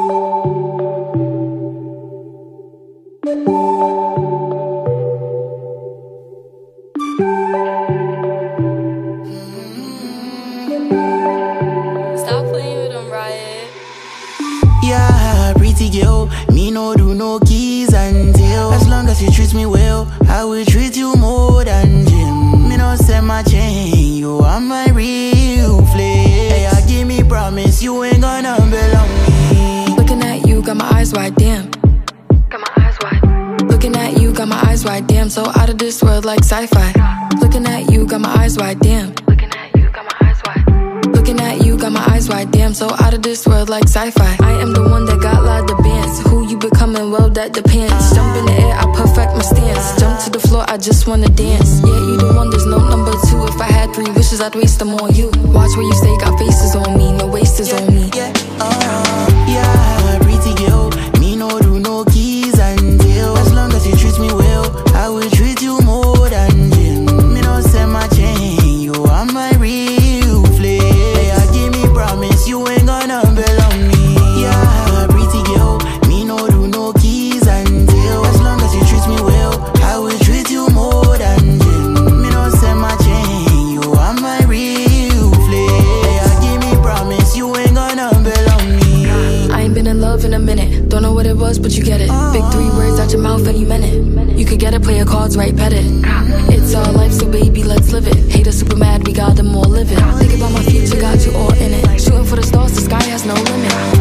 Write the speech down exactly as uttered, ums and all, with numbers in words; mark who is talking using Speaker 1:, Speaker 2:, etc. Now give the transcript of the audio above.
Speaker 1: Stop playing with them, Riot.
Speaker 2: Yeah, pretty girl, me no do no keys and tail. As long as you treat me well, I will treat you more than gym. Me no send my chain, you are my real flex. Hey, I give me promise, you ain't gonna belong me.
Speaker 3: Looking at you, got my eyes wide, damn. Got my eyes wide. Looking at you, got my eyes wide, damn. So out of this world like sci-fi. Looking at you, got my eyes wide, damn. Looking at you, got my eyes wide. Looking at you, got my eyes wide, damn. So out of this world like sci-fi. I am the one that got lot of bands. Who you becoming, well that depends. Jump in the air, I perfect my stance. Jump to the floor, I just wanna dance. Yeah, you the one, there's no number two. If I had three wishes, I'd waste them on you. Watch where you stay, got faces on me. No wasters on me.
Speaker 2: Yeah, uh, yeah, pretty girl, me no do no keys and tail. As long as you treat me well, I will treat you more than gym. Me no send my chain, you are my real flex. Hey, I give me promise, you ain't gonna belong me. Yeah, pretty girl, me no do no keys and tail. As long as you treat me well, I will treat you more than gym. Me no send my chain, you are my real flex. Hey, I give me promise, you ain't gonna belong me.
Speaker 3: I ain't been in love in a minute. Don't know what it was, but you get it. Big three words out your mouth and you meant it. You could get it, play your cards right, pet it. It's our life, so baby, let's live it. Haters super mad, we got them all living. Think about my future, got you all in it. Shooting for the stars, the sky has no limit.